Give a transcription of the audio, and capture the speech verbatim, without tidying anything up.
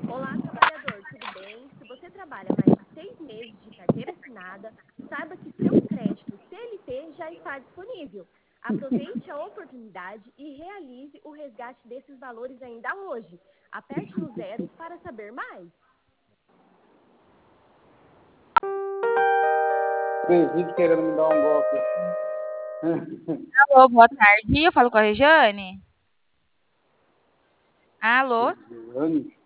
Olá, trabalhador, tudo bem? Se você trabalha mais de seis meses de carteira assinada, saiba que seu crédito C L T já está disponível. Aproveite a oportunidade e realize o resgate desses valores ainda hoje. Aperte no zero para saber mais. Três vídeos querendo me dar um golpe. Alô, boa tarde. Eu falo com a Regiane? Alô? Regiane?